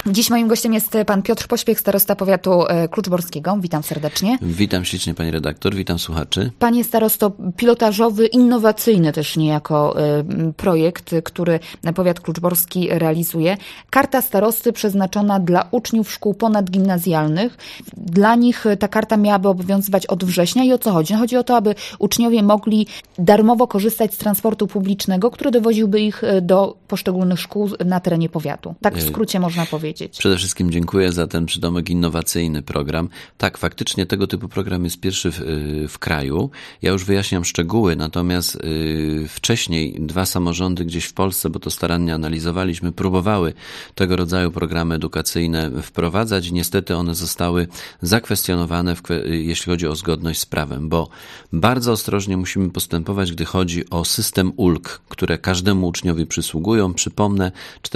Dziś moim gościem jest pan Piotr Pośpiech, starosta powiatu kluczborskiego. Witam serdecznie. Witam ślicznie pani redaktor, witam słuchaczy. Panie starosto, pilotażowy, innowacyjny też niejako projekt, który powiat kluczborski realizuje. Karta starosty przeznaczona dla uczniów szkół ponadgimnazjalnych. Dla nich ta karta miałaby obowiązywać od września. I o co chodzi? Chodzi o to, aby uczniowie mogli darmowo korzystać z transportu publicznego, który dowoziłby ich do poszczególnych szkół na terenie powiatu. Tak w skrócie można powiedzieć. Przede wszystkim dziękuję za ten przydomek innowacyjny program. Tak, faktycznie tego typu program jest pierwszy w kraju. Ja już wyjaśniam szczegóły, natomiast wcześniej 2 samorządy gdzieś w Polsce, bo to starannie analizowaliśmy, próbowały tego rodzaju programy edukacyjne wprowadzać. Niestety one zostały zakwestionowane, jeśli chodzi o zgodność z prawem, bo bardzo ostrożnie musimy postępować, gdy chodzi o system ulg, które każdemu uczniowi przysługują. Przypomnę,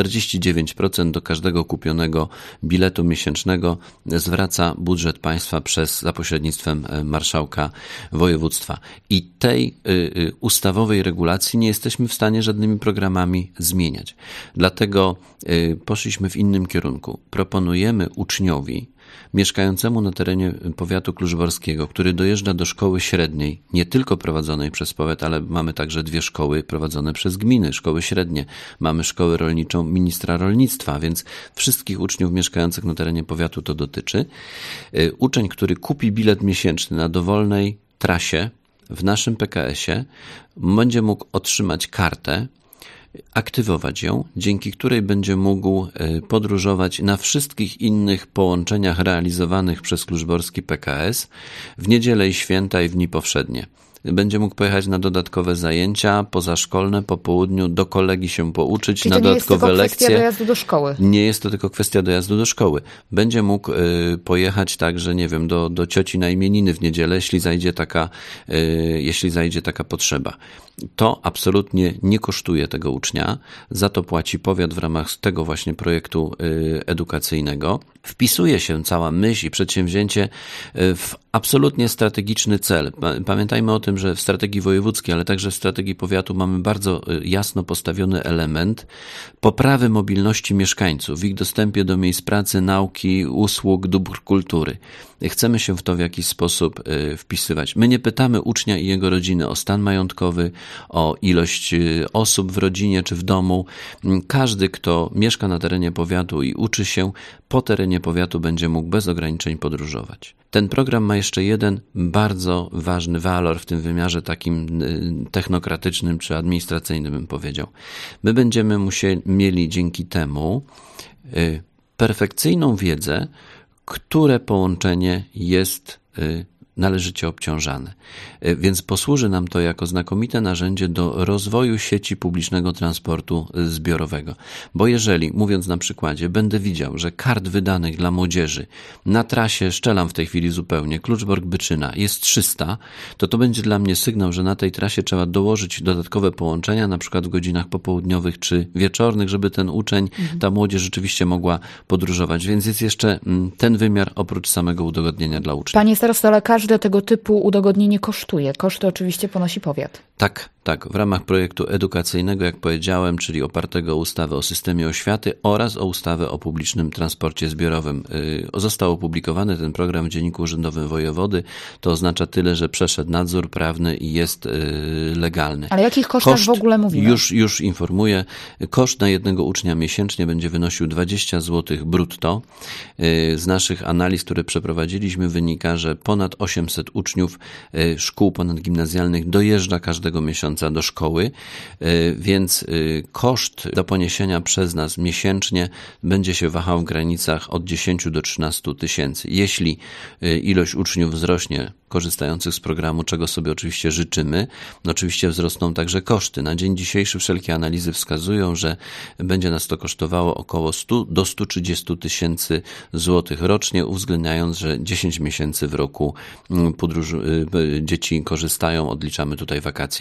49% do każdego kupionego biletu miesięcznego zwraca budżet państwa za pośrednictwem marszałka województwa. I tej ustawowej regulacji nie jesteśmy w stanie żadnymi programami zmieniać. Dlatego poszliśmy w innym kierunku. Proponujemy uczniowi mieszkającemu na terenie powiatu kluczborskiego, który dojeżdża do szkoły średniej, nie tylko prowadzonej przez powiat, ale mamy także 2 szkoły prowadzone przez gminy, szkoły średnie. Mamy szkołę rolniczą ministra rolnictwa, więc wszystkich uczniów mieszkających na terenie powiatu to dotyczy. Uczeń, który kupi bilet miesięczny na dowolnej trasie w naszym PKS-ie, będzie mógł otrzymać kartę, aktywować ją, dzięki której będzie mógł podróżować na wszystkich innych połączeniach realizowanych przez kluczborski PKS w niedzielę i święta i w dni powszednie. Będzie mógł pojechać na dodatkowe zajęcia pozaszkolne, po południu, do kolegi się pouczyć, czyli na dodatkowe lekcje. To nie jest tylko kwestia dojazdu do szkoły. Nie jest to tylko kwestia dojazdu do szkoły. Będzie mógł pojechać także, nie wiem, do cioci na imieniny w niedzielę, jeśli zajdzie taka potrzeba. To absolutnie nie kosztuje tego ucznia, za to płaci powiat w ramach tego właśnie projektu edukacyjnego. Wpisuje się cała myśl i przedsięwzięcie w absolutnie strategiczny cel. Pamiętajmy o tym, że w strategii wojewódzkiej, ale także w strategii powiatu mamy bardzo jasno postawiony element poprawy mobilności mieszkańców, w ich dostępie do miejsc pracy, nauki, usług, dóbr kultury. Chcemy się w to w jakiś sposób wpisywać. My nie pytamy ucznia i jego rodziny o stan majątkowy, o ilość osób w rodzinie czy w domu. Każdy, kto mieszka na terenie powiatu i uczy się po terenie powiatu, będzie mógł bez ograniczeń podróżować. Ten program ma jeszcze jeden bardzo ważny walor w tym wymiarze takim technokratycznym czy administracyjnym, bym powiedział. My będziemy mieli dzięki temu perfekcyjną wiedzę, które połączenie jest należycie obciążane. Więc posłuży nam to jako znakomite narzędzie do rozwoju sieci publicznego transportu zbiorowego. Bo jeżeli, mówiąc na przykładzie, będę widział, że kart wydanych dla młodzieży na trasie, szczelam w tej chwili zupełnie, Kluczbork-Byczyna jest 300, to będzie dla mnie sygnał, że na tej trasie trzeba dołożyć dodatkowe połączenia, na przykład w godzinach popołudniowych czy wieczornych, żeby ten uczeń, ta młodzież rzeczywiście mogła podróżować. Więc jest jeszcze ten wymiar oprócz samego udogodnienia dla uczniów. Panie starosto, ale każde tego typu udogodnienie kosztuje. Koszty oczywiście ponosi powiat. Tak, w ramach projektu edukacyjnego, jak powiedziałem, czyli opartego o ustawę o systemie oświaty oraz o ustawę o publicznym transporcie zbiorowym. Został opublikowany ten program w Dzienniku Urzędowym Wojewody. To oznacza tyle, że przeszedł nadzór prawny i jest legalny. Ale jakich kosztach w ogóle mówimy? Już informuję. Koszt na jednego ucznia miesięcznie będzie wynosił 20 zł brutto. Z naszych analiz, które przeprowadziliśmy, wynika, że ponad 800 uczniów szkół ponadgimnazjalnych dojeżdża każdego miesiąca do szkoły, więc koszt do poniesienia przez nas miesięcznie będzie się wahał w granicach od 10 do 13 tysięcy. Jeśli ilość uczniów wzrośnie korzystających z programu, czego sobie oczywiście życzymy, oczywiście wzrosną także koszty. Na dzień dzisiejszy wszelkie analizy wskazują, że będzie nas to kosztowało około 100 do 130 tysięcy złotych rocznie, uwzględniając, że 10 miesięcy w roku dzieci korzystają, odliczamy tutaj wakacje. Czyli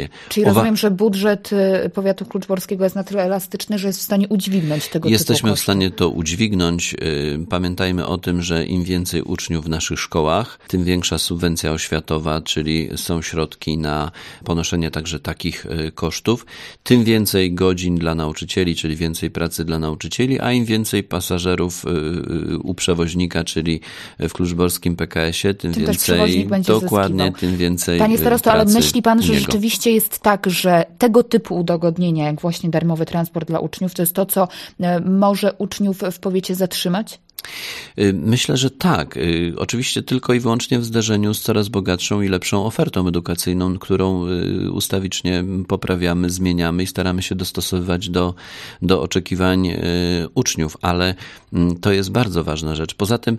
Czyli rozumiem, że budżet powiatu kluczborskiego jest na tyle elastyczny, że jest w stanie udźwignąć tego typu Jesteśmy koszty. w stanie to udźwignąć. Pamiętajmy o tym, że im więcej uczniów w naszych szkołach, tym większa subwencja oświatowa, czyli są środki na ponoszenie także takich kosztów, tym więcej godzin dla nauczycieli, czyli więcej pracy dla nauczycieli, a im więcej pasażerów u przewoźnika, czyli w kluczborskim PKS-ie, tym więcej, dokładnie, tym więcej Panie starosto, ale myśli pan, że niego. rzeczywiście jest tak, że tego typu udogodnienia, jak właśnie darmowy transport dla uczniów, to jest to, co może uczniów w powiecie zatrzymać? Myślę, że tak. Oczywiście tylko i wyłącznie w zderzeniu z coraz bogatszą i lepszą ofertą edukacyjną, którą ustawicznie poprawiamy, zmieniamy i staramy się dostosowywać do oczekiwań uczniów, ale to jest bardzo ważna rzecz. Poza tym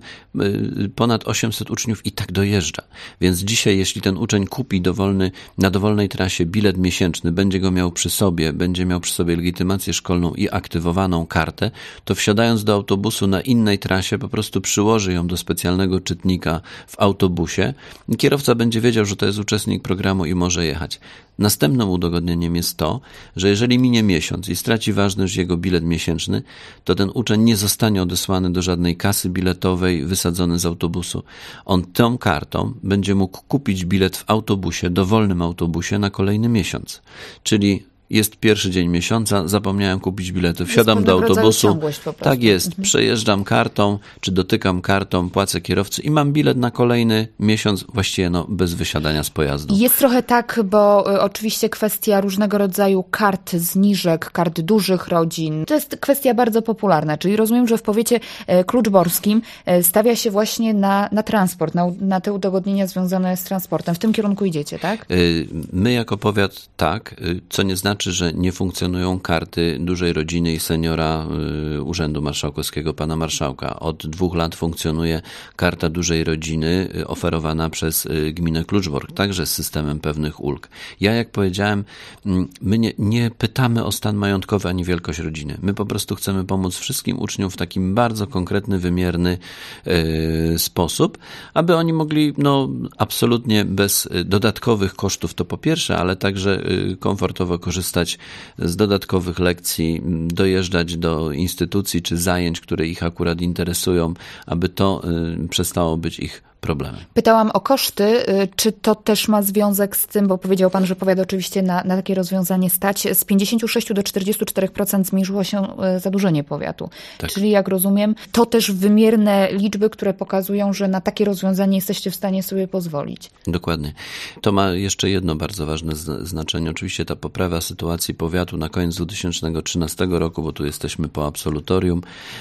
ponad 800 uczniów i tak dojeżdża. Więc dzisiaj, jeśli ten uczeń kupi na dowolnej trasie bilet miesięczny, będzie go miał przy sobie, będzie miał przy sobie legitymację szkolną i aktywowaną kartę, to wsiadając do autobusu na innej trasie po prostu przyłoży ją do specjalnego czytnika w autobusie i kierowca będzie wiedział, że to jest uczestnik programu i może jechać. Następnym udogodnieniem jest to, że jeżeli minie miesiąc i straci ważność jego bilet miesięczny, to ten uczeń nie zostanie odesłany do żadnej kasy biletowej, wysadzony z autobusu. On tą kartą będzie mógł kupić bilet w autobusie, dowolnym autobusie na kolejny miesiąc. Czyli jest pierwszy dzień miesiąca, zapomniałem kupić bilety, wsiadam do autobusu, tak jest, przejeżdżam kartą, czy dotykam kartą, płacę kierowcy i mam bilet na kolejny miesiąc, właściwie bez wysiadania z pojazdu. Jest trochę tak, bo oczywiście kwestia różnego rodzaju kart zniżek, kart dużych rodzin, to jest kwestia bardzo popularna, czyli rozumiem, że w powiecie kluczborskim stawia się właśnie na transport, na te udogodnienia związane z transportem. W tym kierunku idziecie, tak? My jako powiat tak, co nie znaczy, że nie funkcjonują karty dużej rodziny i seniora Urzędu Marszałkowskiego pana marszałka. Od 2 lat funkcjonuje karta dużej rodziny oferowana przez gminę Kluczbork, także z systemem pewnych ulg. Ja, jak powiedziałem, my nie pytamy o stan majątkowy ani wielkość rodziny. My po prostu chcemy pomóc wszystkim uczniom w takim bardzo konkretny, wymierny sposób, aby oni mogli absolutnie bez dodatkowych kosztów, to po pierwsze, ale także komfortowo korzystać z dodatkowych lekcji, dojeżdżać do instytucji czy zajęć, które ich akurat interesują, aby to przestało być ich problemem. Pytałam o koszty. Czy to też ma związek z tym, bo powiedział pan, że powiat oczywiście na takie rozwiązanie stać. Z 56 do 44% zmniejszyło się zadłużenie powiatu. Tak. Czyli jak rozumiem, to też wymierne liczby, które pokazują, że na takie rozwiązanie jesteście w stanie sobie pozwolić. Dokładnie. To ma jeszcze jedno bardzo ważne znaczenie. Oczywiście ta poprawa sytuacji powiatu na koniec 2013 roku, bo tu jesteśmy po absolutorium,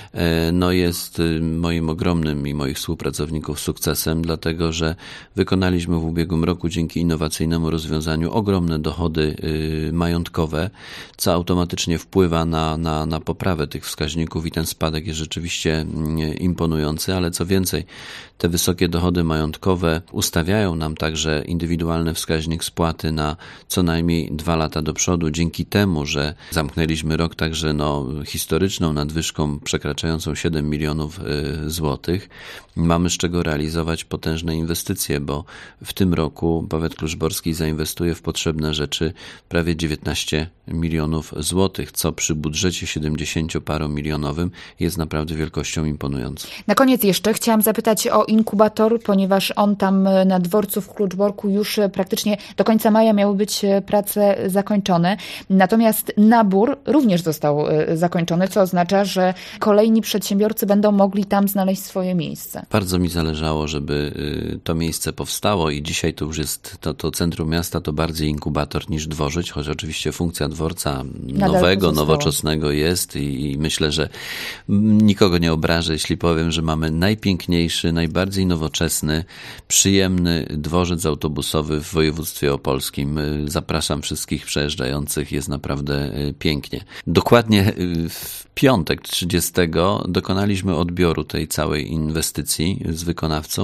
jest moim ogromnym i moich współpracowników sukcesem, dlatego że wykonaliśmy w ubiegłym roku dzięki innowacyjnemu rozwiązaniu ogromne dochody majątkowe, co automatycznie wpływa na poprawę tych wskaźników i ten spadek jest rzeczywiście imponujący, ale co więcej, te wysokie dochody majątkowe ustawiają nam także indywidualny wskaźnik spłaty na co najmniej 2 lata do przodu, dzięki temu, że zamknęliśmy rok także historyczną nadwyżką przekraczającą 7 milionów złotych. Mamy z czego realizować potężne inwestycje, bo w tym roku powiat kluczborski zainwestuje w potrzebne rzeczy prawie 19 milionów złotych, co przy budżecie 70-paromilionowym jest naprawdę wielkością imponującą. Na koniec jeszcze chciałam zapytać o inkubator, ponieważ on tam na dworcu w Kluczborku już praktycznie do końca maja miały być prace zakończone. Natomiast nabór również został zakończony, co oznacza, że kolejni przedsiębiorcy będą mogli tam znaleźć swoje miejsce. Bardzo mi zależało, żeby to miejsce powstało i dzisiaj to już jest to centrum miasta, to bardziej inkubator niż dworzec, choć oczywiście funkcja dworca nowego, nowoczesnego jest i myślę, że nikogo nie obrażę, jeśli powiem, że mamy najpiękniejszy, najbardziej nowoczesny, przyjemny dworzec autobusowy w województwie opolskim. Zapraszam wszystkich przejeżdżających, jest naprawdę pięknie. Dokładnie w piątek 30 dokonaliśmy odbioru tej całej inwestycji z wykonawcą,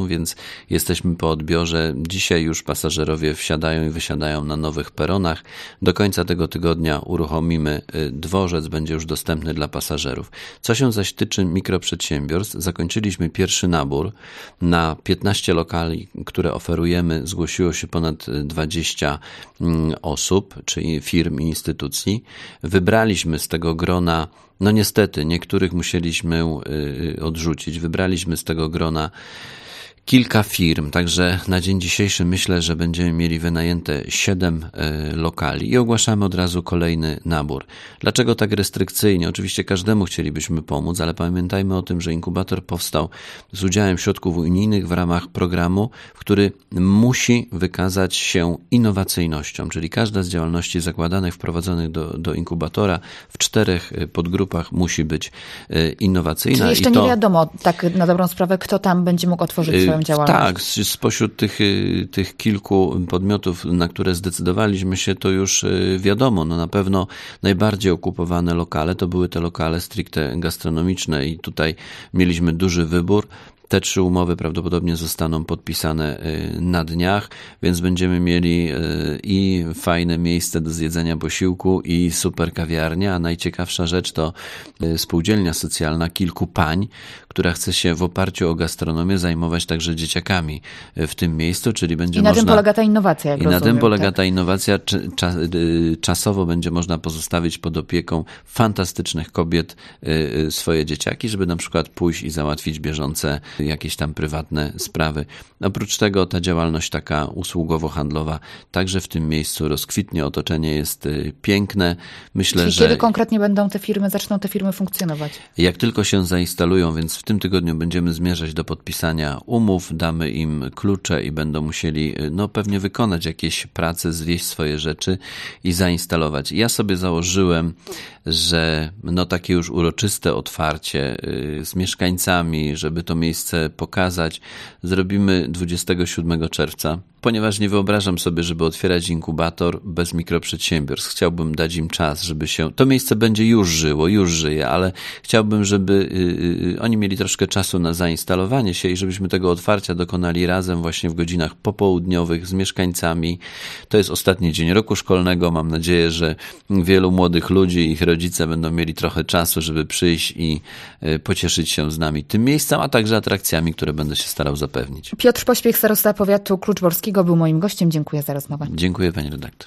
więc jesteśmy po odbiorze. Dzisiaj już pasażerowie wsiadają i wysiadają na nowych peronach. Do końca tego tygodnia uruchomimy dworzec, będzie już dostępny dla pasażerów. Co się zaś tyczy mikroprzedsiębiorstw, zakończyliśmy pierwszy nabór. Na 15 lokali, które oferujemy, zgłosiło się ponad 20 osób, czyli firm i instytucji. Wybraliśmy z tego grona, no niestety, niektórych musieliśmy odrzucić. Wybraliśmy z tego grona kilka firm, także na dzień dzisiejszy myślę, że będziemy mieli wynajęte 7 lokali i ogłaszamy od razu kolejny nabór. Dlaczego tak restrykcyjnie? Oczywiście każdemu chcielibyśmy pomóc, ale pamiętajmy o tym, że inkubator powstał z udziałem środków unijnych w ramach programu, który musi wykazać się innowacyjnością, czyli każda z działalności zakładanych, wprowadzonych do inkubatora w 4 podgrupach musi być innowacyjna. Czyli jeszcze nie wiadomo tak na dobrą sprawę, kto tam będzie mógł otworzyć swoją działalność. Tak, spośród tych kilku podmiotów, na które zdecydowaliśmy się, to już wiadomo. No na pewno najbardziej okupowane lokale to były te lokale stricte gastronomiczne i tutaj mieliśmy duży wybór. Te 3 umowy prawdopodobnie zostaną podpisane na dniach, więc będziemy mieli i fajne miejsce do zjedzenia posiłku i super kawiarnia, a najciekawsza rzecz to spółdzielnia socjalna kilku pań, która chce się w oparciu o gastronomię zajmować także dzieciakami w tym miejscu, czyli będzie można... I na tym polega ta innowacja, jak rozumiem. Na tym polega ta innowacja. Czasowo będzie można pozostawić pod opieką fantastycznych kobiet swoje dzieciaki, żeby na przykład pójść i załatwić bieżące jakieś tam prywatne sprawy. Oprócz tego ta działalność taka usługowo-handlowa także w tym miejscu rozkwitnie. Otoczenie jest piękne. Myślę, Czyli że... kiedy konkretnie zaczną te firmy funkcjonować? Jak tylko się zainstalują, więc w tym tygodniu będziemy zmierzać do podpisania umów, damy im klucze i będą musieli pewnie wykonać jakieś prace, zwieść swoje rzeczy i zainstalować. Ja sobie założyłem, że takie już uroczyste otwarcie z mieszkańcami, żeby to miejsce pokazać, zrobimy 27 czerwca. Ponieważ nie wyobrażam sobie, żeby otwierać inkubator bez mikroprzedsiębiorstw. Chciałbym dać im czas, żeby się... To miejsce będzie już żyje, ale chciałbym, żeby oni mieli troszkę czasu na zainstalowanie się i żebyśmy tego otwarcia dokonali razem właśnie w godzinach popołudniowych z mieszkańcami. To jest ostatni dzień roku szkolnego. Mam nadzieję, że wielu młodych ludzi i ich rodzice będą mieli trochę czasu, żeby przyjść i pocieszyć się z nami tym miejscem, a także atrakcjami, które będę się starał zapewnić. Piotr Pośpiech, starosta powiatu kluczborskiego, był moim gościem. Dziękuję za rozmowę. Dziękuję, pani redaktor.